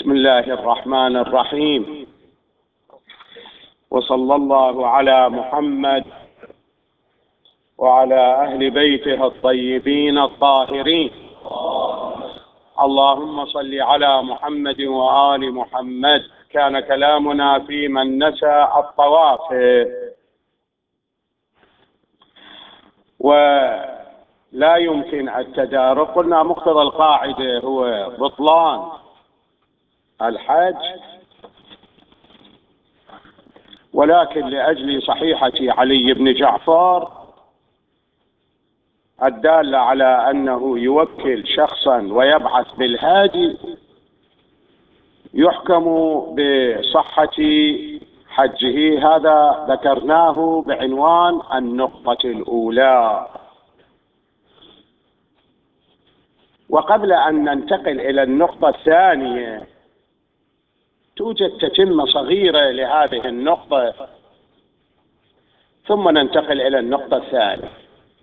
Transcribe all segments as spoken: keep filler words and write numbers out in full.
بسم الله الرحمن الرحيم، وصلى الله على محمد وعلى أهل بيته الطيبين الطاهرين. اللهم صل على محمد وآل محمد. كان كلامنا في من نسى الطواف، ولا يمكن التدارك. قلنا مقتضى القاعدة هو بطلان الحج، ولكن لأجل صحيحة علي بن جعفر الدالة على أنه يوكل شخصا ويبعث بالهادي، يحكم بصحة حجه. هذا ذكرناه بعنوان النقطة الأولى. وقبل أن ننتقل إلى النقطة الثانية، توجد تتمة صغيرة لهذه النقطة، ثم ننتقل إلى النقطة الثانية.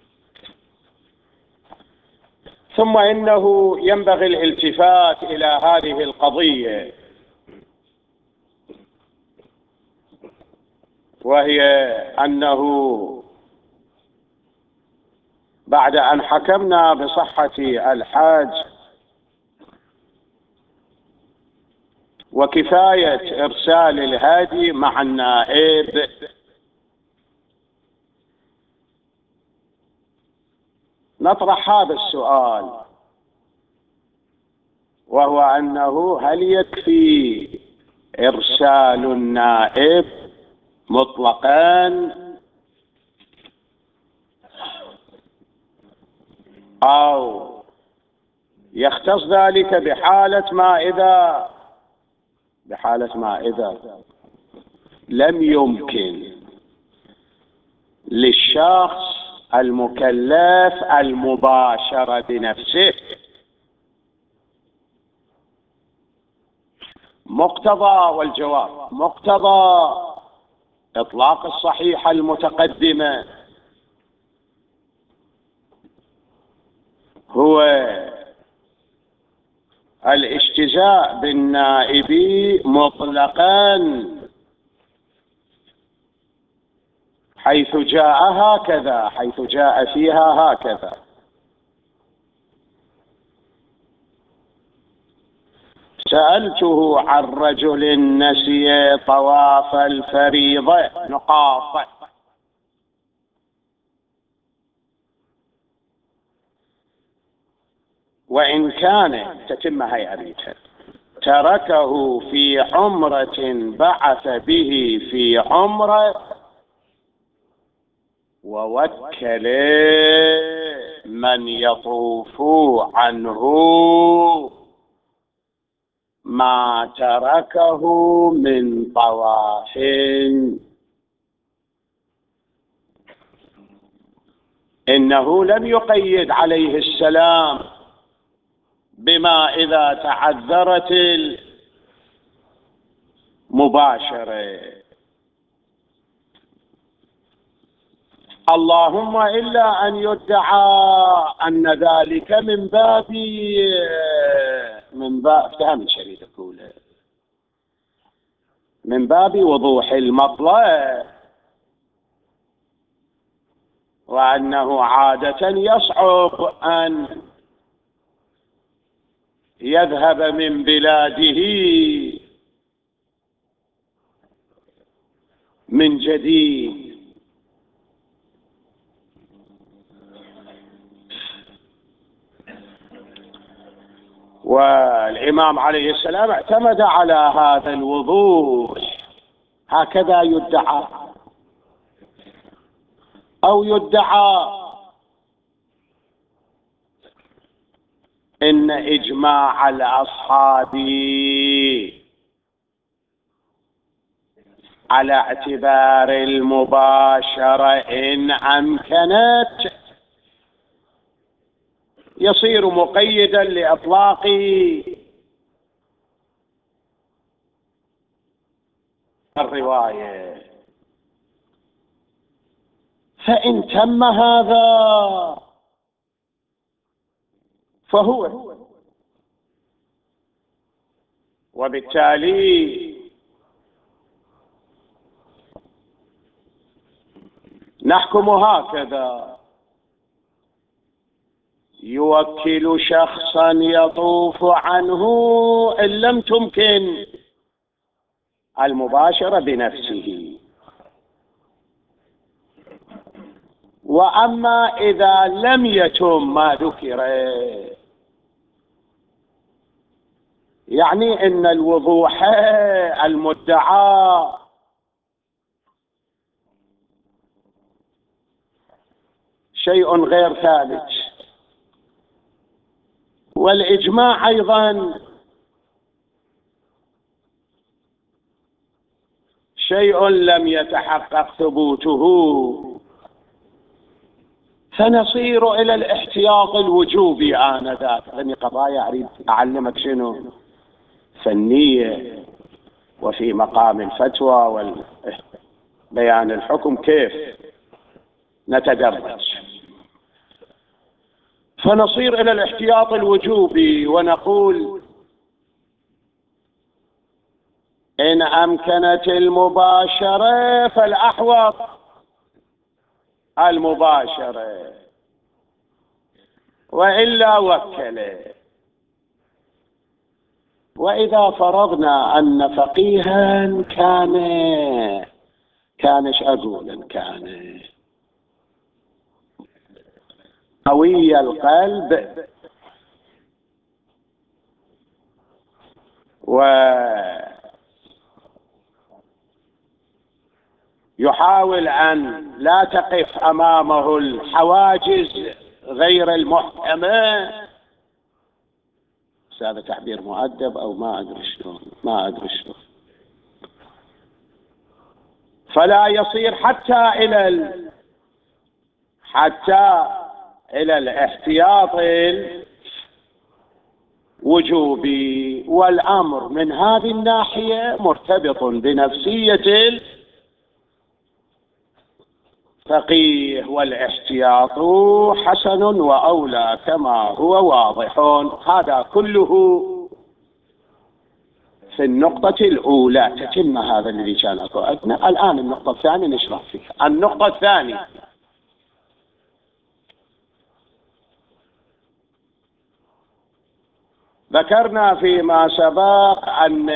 ثم إنه ينبغي الالتفات إلى هذه القضية، وهي أنه بعد أن حكمنا بصحة الحج وكفاية إرسال الهادي مع النائب، نطرح هذا السؤال، وهو أنه هل يكفي إرسال النائب مطلقا، أو يختص ذلك بحالة ما إذا بحالة ما إذا لم يمكن للشخص المكلف المباشرة بنفسه. مقتضى والجواب مقتضى إطلاق الصحيحة المتقدمة هو الاجتزاء بالنائب مطلقا، حيث جاء هكذا، حيث جاء فيها هكذا. سألته عن رجل نسي طواف الفريضة نقاط، وإن كان تتم هيئة بيتها تركه في عمرة بعث به في عمرة، ووكل من يطوف عنه ما تركه من طواف. إنه لم يقيد عليه السلام بما إذا تعذرت المباشرة، اللهم إلا أن يدعى أن ذلك من باب من باب فهم شديد أقوله من باب وضوح المطلب، وأنه عادة يصعب أن يذهب من بلاده من جديد. والإمام عليه السلام اعتمد على هذا الوضوح. هكذا يدعى، أو يدعى إن إجماع الأصحاب على اعتبار المباشرة إن أمكنت يصير مقيدا لإطلاق الرواية. فإن تم هذا فهو وبالتالي نحكم هكذا: يوكل شخصا يطوف عنه إن لم تمكن المباشرة بنفسه. وأما إذا لم يتم ما ذكر، يعني إن الوضوح المدعى شيء غير ثابت، والإجماع أيضا شيء لم يتحقق ثبوته، فنصير إلى الاحتياط الوجوبي آنذاك. لأني قضايا أريد أعلمك شنو فنية، وفي مقام الفتوى وبيان الحكم كيف نتدرج. فنصير إلى الاحتياط الوجوبي ونقول: إن أمكنت المباشرة فالأحوط المباشرة، وإلا وكله. وإذا فرضنا أن فقيها كان كانش أقول كان قوي القلب ويحاول أن لا تقف أمامه الحواجز غير المحكمة، هذا تعبير مؤدب أو ما أدري شلون ما أدري شلون فلا يصير حتى إلى ال... حتى إلى الاحتياط الوجوبي. والأمر من هذه الناحية مرتبط بنفسية الفقيه، والاحتياط حسن وأولى كما هو واضح. هذا كله في النقطة الأولى تتم هذا الذي كان أدنى. الآن النقطة الثانية نشرح فيها. النقطة الثانية: ذكرنا فيما سبق أن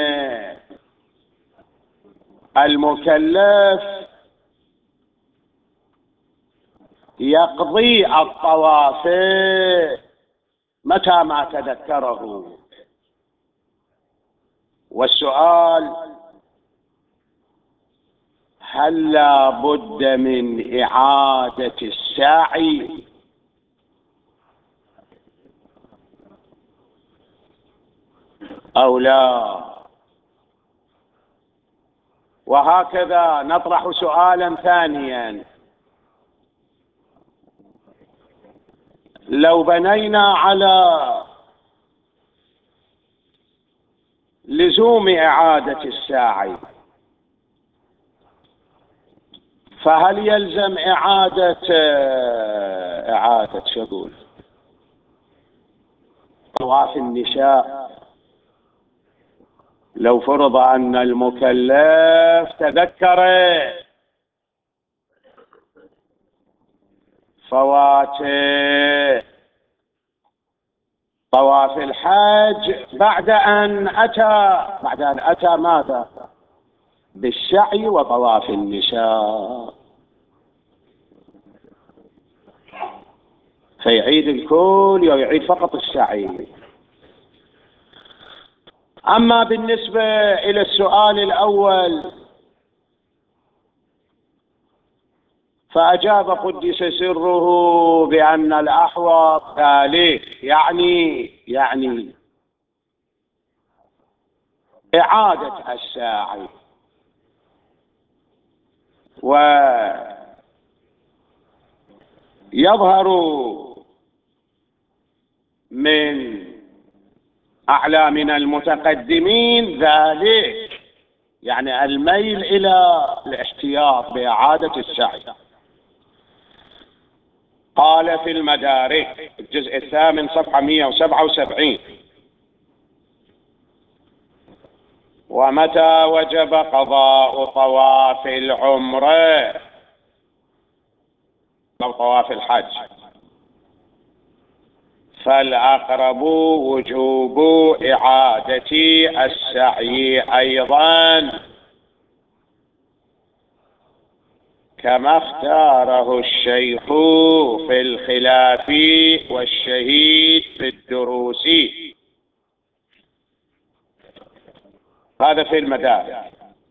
المكلف يقضي الطواف متى ما تذكره. والسؤال: هل لا بد من إعادة السعي أو لا؟ وهكذا نطرح سؤالا ثانيا: لو بنينا على لزوم إعادة الساعي، فهل يلزم إعادة إعادة شغل طواف النساء لو فرض أن المكلف تذكر فوات طواف الحج بعد أن أتى بعد أن أتى ماذا؟ بالسعي وطواف النساء، فيعيد الكل أو يعيد فقط السعي. أما بالنسبة إلى السؤال الأول فأجاب قدس سره بأن الأحوط ذلك، يعني يعني إعادة الساعي. ويظهر من أعلامنا المتقدمين ذلك، يعني الميل إلى الاحتياط بإعادة السعي. قال في المدارك الجزء الثامن صفحة مئة وسبعة وسبعين: ومتى وجب قضاء طواف العمرة أو طواف الحج؟ فالأقرب وجوب إعادة السعي أيضا، كما اختاره الشيخ في الخلاف والشهيد في الدروس. هذا في المدارك.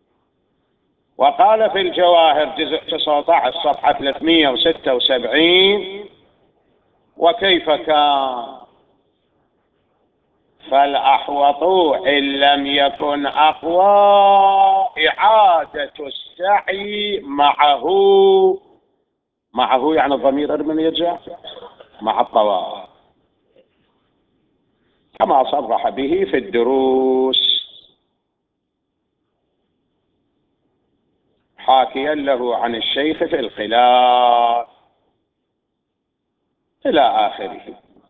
وقال في الجواهر جزء تسعة عشر صفحة ثلاثمئة وستة وسبعين: وكيف كان؟ فالأحوط إن لم يكن أقوى إعادة السعي معه، معه يعني الضمير من يرجع مع الطواف، كما صرح به في الدروس حاكيا له عن الشيخ في الخلاف إلى آخره.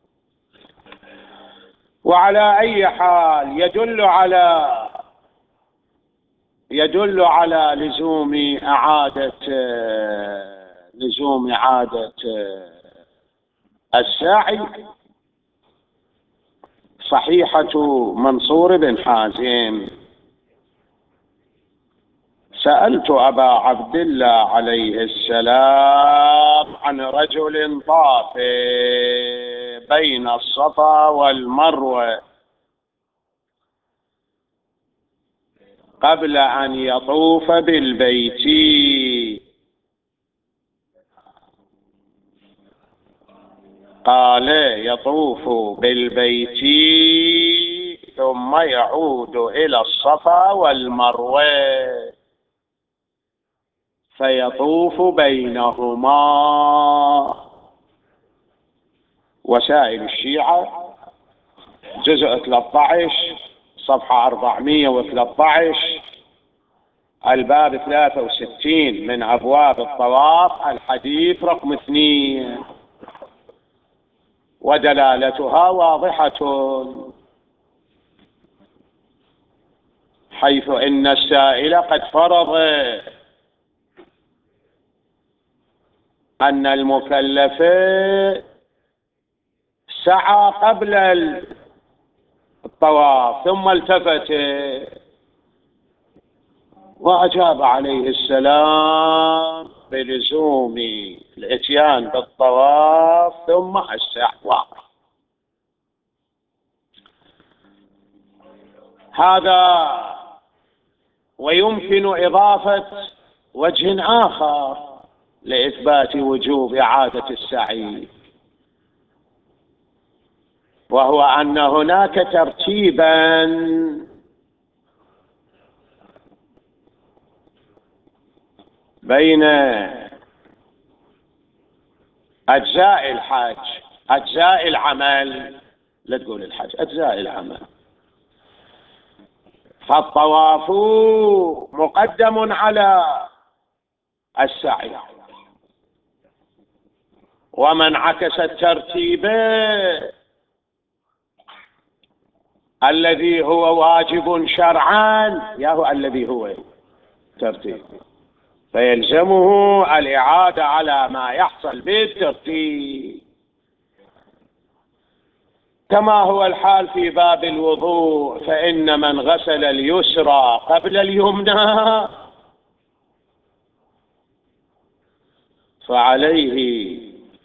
وعلى أي حال يدل على يدل على لزوم إعادة لزوم إعادة السعي صحيحة منصور بن حازم: سألت أبا عبد الله عليه السلام عن رجل طاف بين الصفا والمروة قبل أن يطوف بالبيت، قال: يطوف بالبيت ثم يعود إلى الصفا والمروة فيطوف بينهما. وسائل الشيعة جزء ثلاثة عشر صفحة أربعمئة وثلاثة عشر الباب ثلاثة وستين من أبواب الطواف الحديث رقم اثنين، ودلالتها واضحة، حيث إن السائل قد فرض أن المكلف سعى قبل الطواف ثم التفت، وأجاب عليه السلام بلزوم الإتيان بالطواف ثم السعي. هذا ويمكن إضافة وجه آخر لإثبات وجوب إعادة السعي، وهو أن هناك ترتيبا بين أجزاء الحج، أجزاء العمل، لا تقول الحج، أجزاء العمل. فالطواف مقدم على السعي، ومن عكس الترتيب الذي هو واجب شرعا ياهو الذي هو ترتيب، فيلزمه الإعادة على ما يحصل بالترتيب، كما هو الحال في باب الوضوء، فإن من غسل اليسرى قبل اليمنى فعليه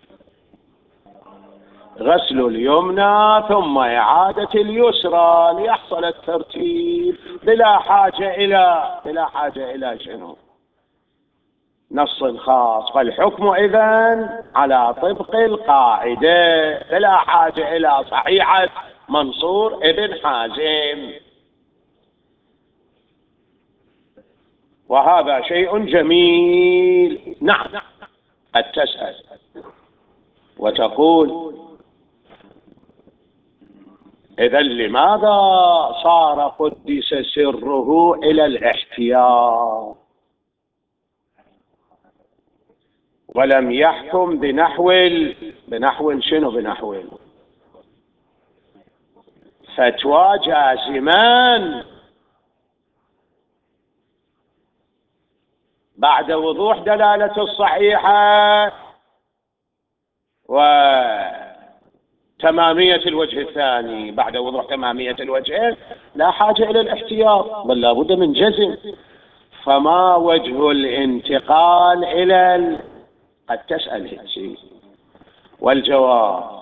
غسل اليمنى ثم إعادة اليسرى ليحصل الترتيب بلا حاجة إلى بلا حاجة إلى شنو؟ نص خاص. فالحكم إذن على طبق القاعدة بلا حاجة إلى صحيحة منصور ابن حازم، وهذا شيء جميل. نعم، قد تسأل وتقول: إذن لماذا صار قدس سره إلى الاحتياط ولم يحكم بنحو بنحو شنو بنحو فتوى جازما بعد وضوح دلالة الصحيحة وتمامية الوجه الثاني، بعد وضوح تمامية الوجهين لا حاجة إلى الاحتياط، بل لا بد من جزم. فما وجه الانتقال إلى ال... قد تسأل هيك، والجواب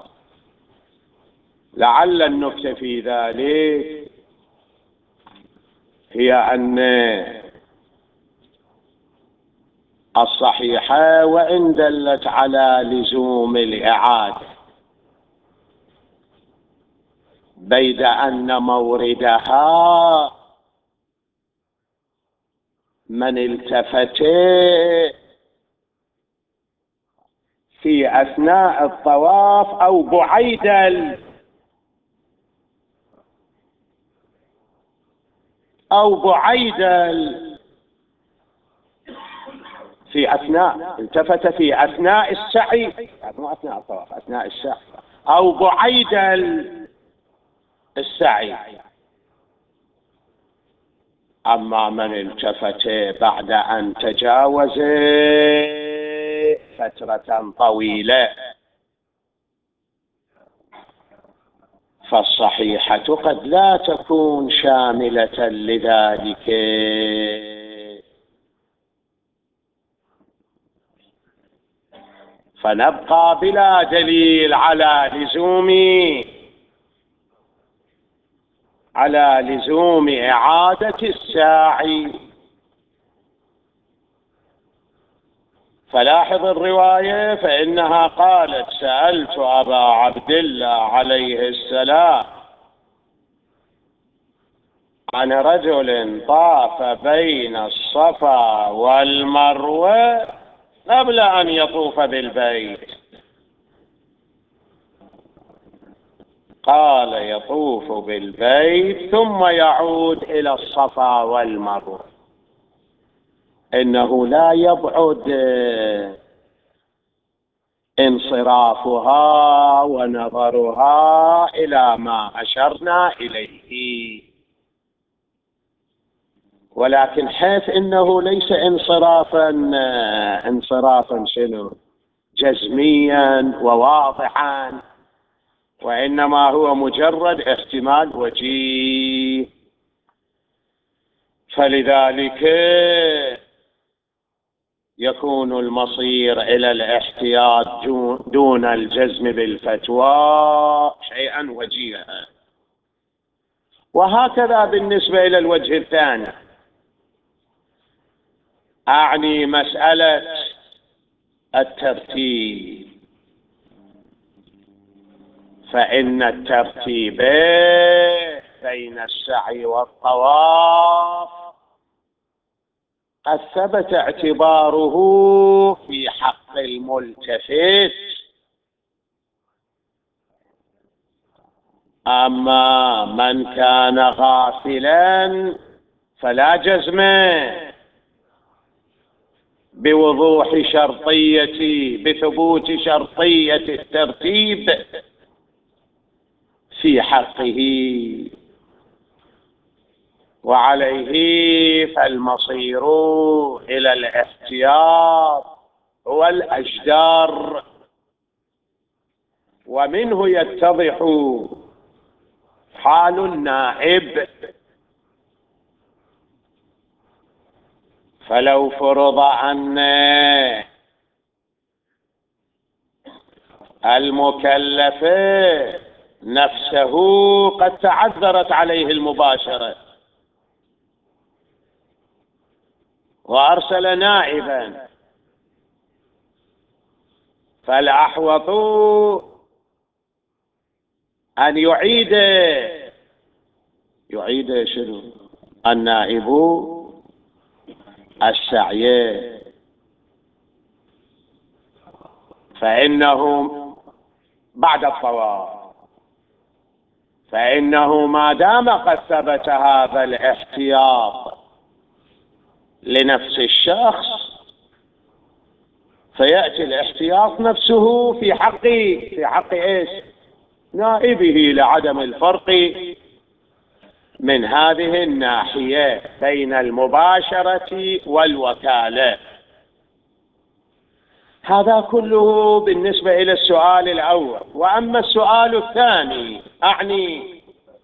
لعل النكتة في ذلك هي أن الصحيحة وإن دلت على لزوم الإعادة، بيد أن موردها من التفت في أثناء الطواف أو بعيد أو بعيد في أثناء التفت في أثناء السعي، مو أثناء الطواف، أثناء السعي أو بعيد السعي. أما من التفت بعد أن تجاوز فترة طويلة فالصحيحة قد لا تكون شاملة لذلك، فنبقى بلا دليل على لزوم على لزوم إعادة الساعي. فلاحظ الرواية، فإنها قالت: سألت أبا عبد الله عليه السلام عن رجل طاف بين الصفا والمروة قبل أن يطوف بالبيت، قال: يطوف بالبيت ثم يعود إلى الصفا والمروة. إنه لا يبعد انصرافها ونظرها إلى ما أشرنا إليه، ولكن حيث إنه ليس انصرافا انصرافا شنو جزميا وواضحا، وإنما هو مجرد احتمال وجيه، فلذلك يكون المصير إلى الاحتياط دون الجزم بالفتوى شيئا وجيها. وهكذا بالنسبة إلى الوجه الثاني، أعني مسألة الترتيب، فإن الترتيب بين السعي والطواف قد ثبت اعتباره في حق الملتفت، أما من كان غافلا فلا جزم بوضوح شرطية بثبوت شرطية الترتيب في حقه، وعليه فالمصير إلى الاحتياط هو الأجدر. ومنه يتضح حال النائب، فلو فرض أن المكلف نفسه قد تعذرت عليه المباشرة وأرسل نائبا، فالأحوط أن يعيد يعيد شنو النائب السعي، فإنه بعد الطواف، فإنه ما دام قد ثبت هذا الاحتياط لنفس الشخص فيأتي الاحتياط نفسه في حق في حق ايش؟ نائبه، لعدم الفرق من هذه الناحية بين المباشرة والوكالة. هذا كله بالنسبة إلى السؤال الأول. وأما السؤال الثاني أعني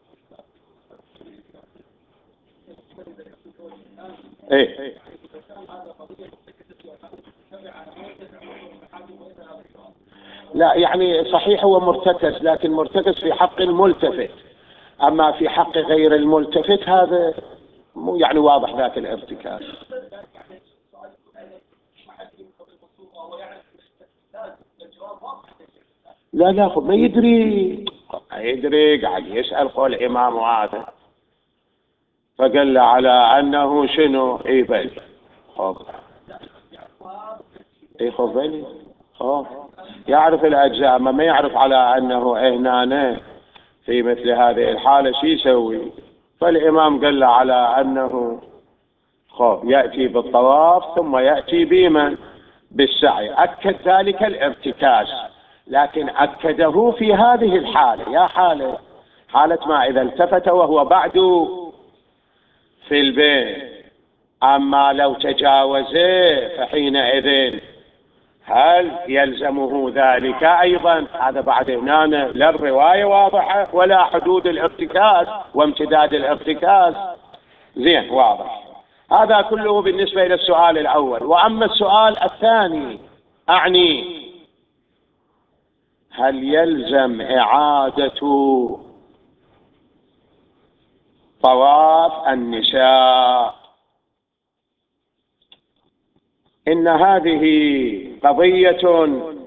إيه؟ لا يعني صحيح هو مرتكز، لكن مرتكز في حق الملتفت، أما في حق غير الملتفت هذا مو يعني واضح ذاك الارتكاز. لا لا ما يدري، ما يدري، قاعد يسأل قول الإمام هذا فقال له على أنه شنو؟ إيه بل خب إيه خب بلي خب يعرف الأجزاء، ما ما يعرف على أنه هنا في مثل هذه الحالة شو يسوي؟ فالإمام قال له على أنه خب يأتي بالطواف ثم يأتي بمن؟ بالسعي. أكد ذلك الارتكاز، لكن أكده في هذه الحالة. يا حالة حالة ما إذا التفت وهو بعد في البيت. أما لو تجاوزه فحينئذ هل يلزمه ذلك أيضا؟ هذا بعد هنا لا الرواية واضحة ولا حدود الارتكاز وامتداد الارتكاز. زين واضح. هذا كله بالنسبة إلى السؤال الأول. وأما السؤال الثاني أعني هل يلزم إعادة طواف النساء؟ إن هذه قضية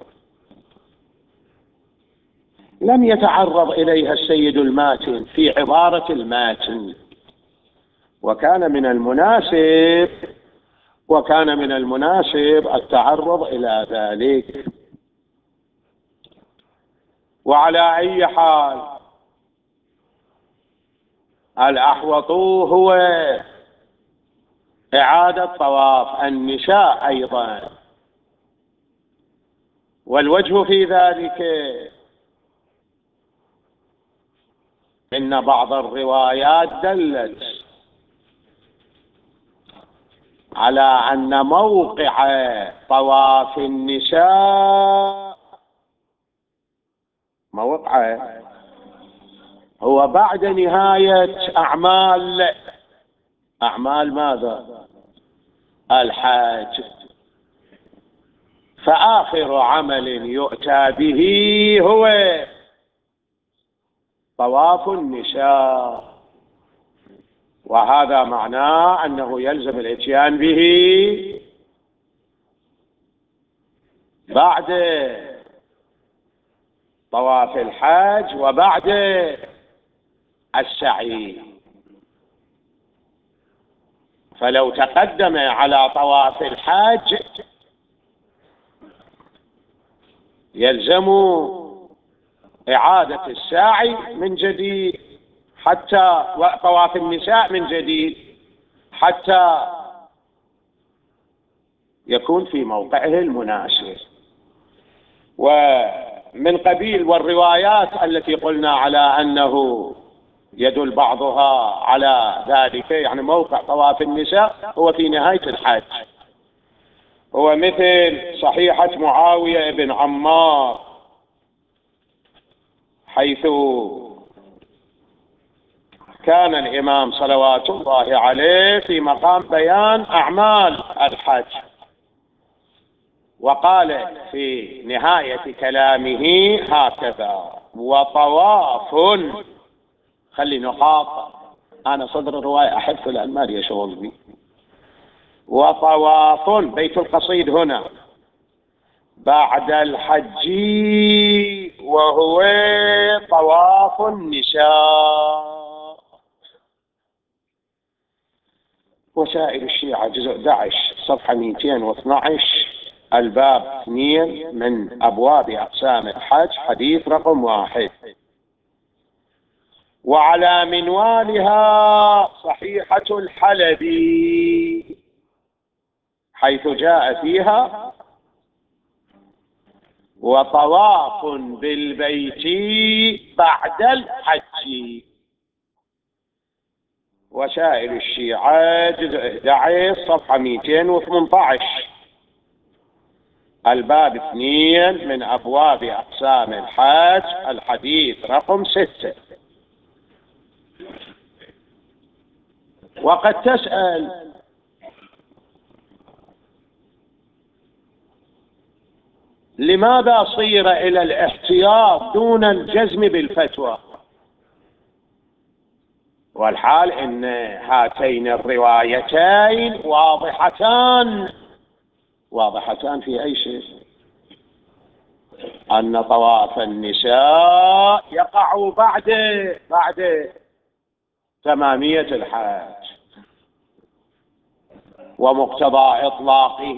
لم يتعرض إليها السيد الماتن في عبارة الماتن، وكان من المناسب وكان من المناسب التعرض إلى ذلك. وعلى أي حال الأحوط هو إعادة طواف النساء أيضا. والوجه في ذلك إن بعض الروايات دلت على أن موقع طواف النساء موقعه هو بعد نهاية أعمال أعمال ماذا؟ الحج. فآخر عمل يؤتى به هو طواف النساء، وهذا معناه أنه يلزم الاتيان به بعد طواف الحج وبعد السعي. فلو تقدم على طواف الحج يلزم إعادة السعي من جديد حتى طواف النساء من جديد حتى يكون في موقعه المناسب. ومن قبيل والروايات التي قلنا على أنه يدل بعضها على ذلك، يعني موقع طواف النساء هو في نهاية الحج، هو مثل صحيحة معاوية بن عمار حيث كان الإمام صلوات الله عليه في مقام بيان أعمال الحج، وقال في نهاية كلامه هكذا: وطواف، خلي نقاط، أنا صدر الرواية أحب لأن ما لي شغل بي، وطواف بيت القصيد هنا بعد الحج وهو طواف النساء. وسائل الشيعة جزء أحد عشر صفحة مئتين واثني عشر الباب اثنين من أبواب أقسام الحج حديث رقم واحد. وعلى منوالها صحيحة الحلبي حيث جاء فيها: وطواف بالبيت بعد الحج. وسائل الشيعة جزء أحد عشر صفحة مئتين وثمانية عشر الباب اثنين من أبواب أقسام الحج، الحديث رقم ستة. وقد تسأل: لماذا صير إلى الاحتياط دون الجزم بالفتوى؟ والحال إن هاتين الروايتين واضحتان واضحتان في أي شيء؟ أن طواف النساء يقع بعد بعد تمامية الحج، ومقتضى إطلاقه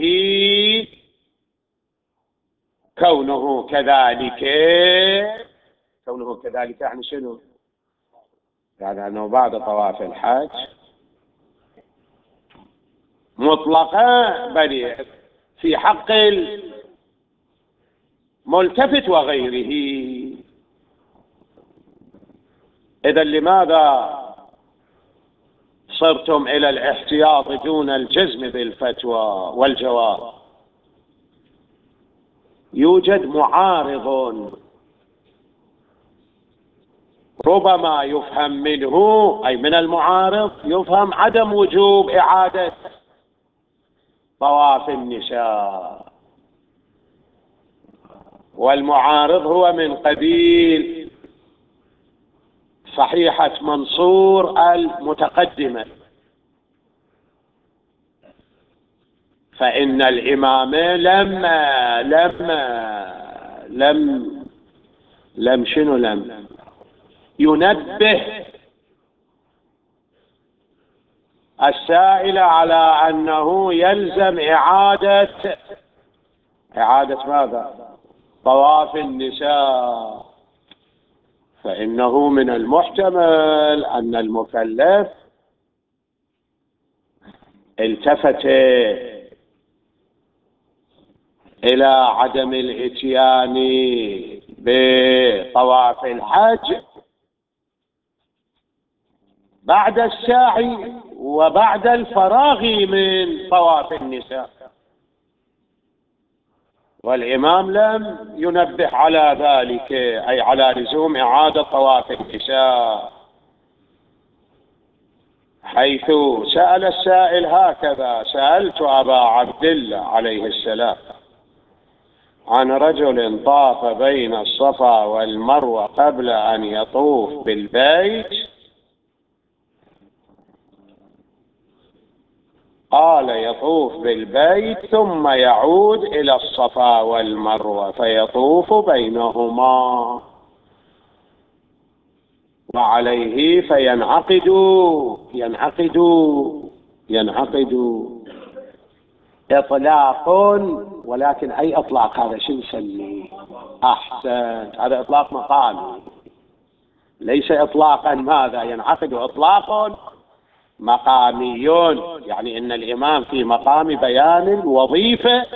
كونه كذلك. كونه كذلك يعني شنو؟ يعني أنه بعد طواف الحج مطلقا، بل في حق الملتفت وغيره. إذا لماذا صرتم إلى الاحتياط دون الجزم بالفتوى؟ والجواب: يوجد معارض ربما يفهم منه، أي من المعارض يفهم عدم وجوب إعادة طواف النساء، والمعارض هو من قبيل صحيحة منصور المتقدمة، فإن الإمام لما لما لم لم شنو لم ينبه السائل على أنه يلزم إعادة إعادة ماذا؟ طواف النساء، فإنه من المحتمل أن المكلف التفت إلى عدم الإتيان بطواف الحج بعد السعي وبعد الفراغ من طواف النساء، والإمام لم ينبه على ذلك، أي على لزوم إعادة طواف النساء، حيث سأل السائل هكذا: سألت أبا عبد الله عليه السلام عن رجل طاف بين الصفا والمروة قبل أن يطوف بالبيت، قال: يطوف بالبيت ثم يعود إلى الصفا والمروة فيطوف بينهما، وعليه فينعقد ينعقد ينعقد إطلاق. ولكن أي إطلاق هذا؟ شو نسميه؟ أحسن، هذا إطلاق مقامي، ليس إطلاقا ماذا؟ ينعقد إطلاق مقامي، يعني إن الإمام في مقام بيان الوظيفة،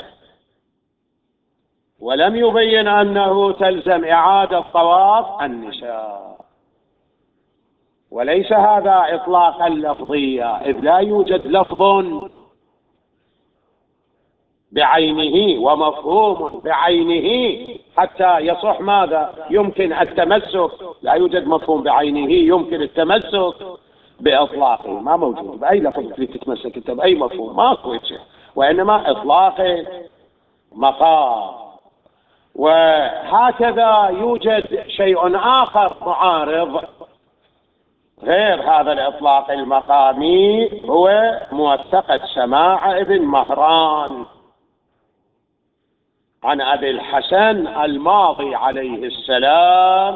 ولم يبين أنه تلزم إعادة طواف النساء، وليس هذا إطلاقا لفظيا، إذ لا يوجد لفظ بعينه ومفهوم بعينه حتى يصح ماذا؟ يمكن التمسك. لا يوجد مفهوم بعينه يمكن التمسك بإطلاقه، ما موجود. بأي لفظ تتمسك أنت؟ بأي مفهوم؟ ماكو شيء، وإنما إطلاق مقام. وهكذا يوجد شيء آخر معارض غير هذا الإطلاق المقامي، هو موثقة سماع ابن مهران عن أبي الحسن الماضي عليه السلام: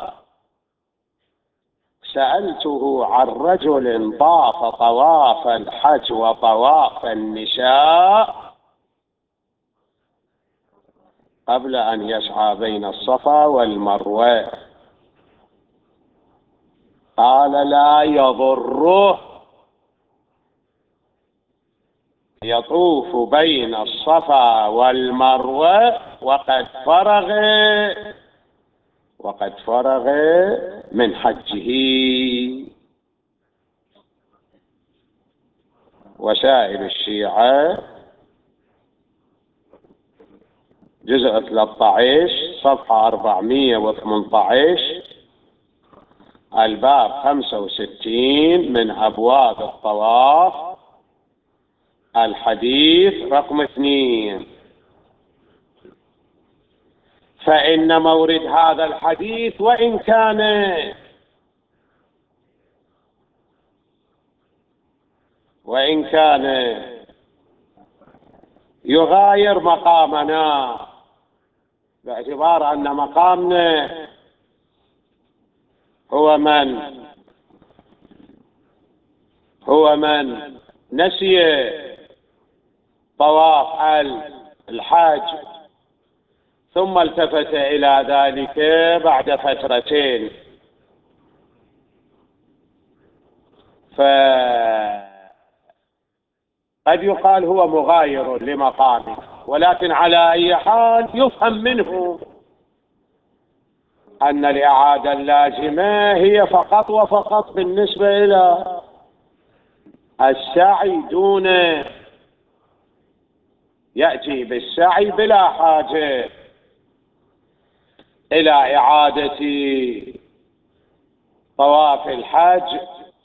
سألته عن رجل طاف طواف الحج وطواف النساء قبل أن يسعى بين الصفا والمروة، قال: لا يضره، يطوف بين الصفا والمروة وقد فرغ وقد فرغ من حجه. وسائر الشيعة جزء ثلاثة عشر صفحة أربعمائة وثمانية عشر، الباب خمسة وستين من أبواب الطواف، الحديث رقم اثنين. فإن مورد هذا الحديث وإن كان وإن كان يغاير مقامنا، باعتبار أن مقامنا هو من هو من نسي طواف الحاج ثم التفت إلى ذلك بعد فترتين، فقد يقال هو مغاير لمقامه، ولكن على أي حال يفهم منه أن الإعادة اللازمة هي فقط وفقط بالنسبة إلى السعي، دون يأتي بالسعي بلا حاجة إلى إعادة طواف الحج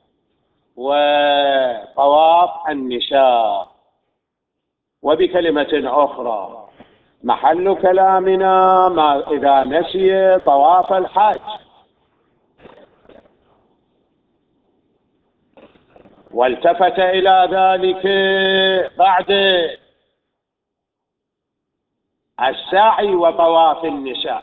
وطواف النساء. وبكلمة أخرى، محل كلامنا ما إذا نسي طواف الحج والتفت إلى ذلك بعد السعي وطواف النساء،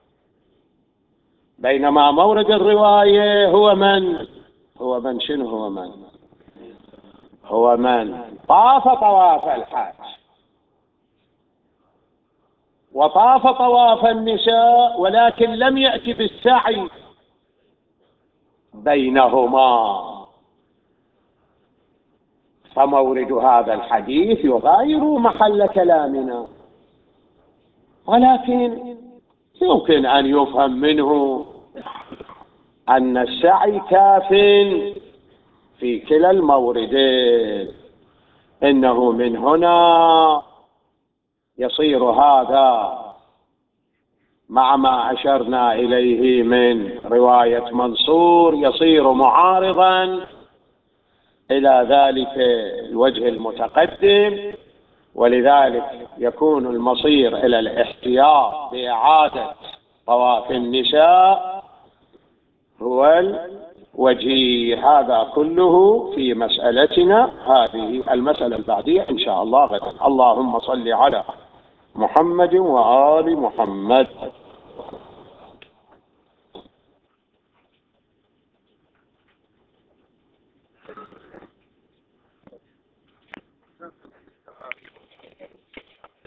بينما مورد الرواية هو من هو من شنو هو من هو من طاف طواف الحج وطاف طواف النساء، ولكن لم يأتي بالسعي بينهما. فمورد هذا الحديث يغاير محل كلامنا، ولكن يمكن أن يفهم منه أن السعي كاف في كلا الموردين. إنه من هنا يصير هذا مع ما أشرنا إليه من رواية منصور يصير معارضا إلى ذلك الوجه المتقدم، ولذلك يكون المصير إلى الاحتياط بإعادة طواف النساء هو الوجيه. هذا كله في مسألتنا هذه. المسألة البعدية إن شاء الله غدا. اللهم صل على محمد وآل محمد.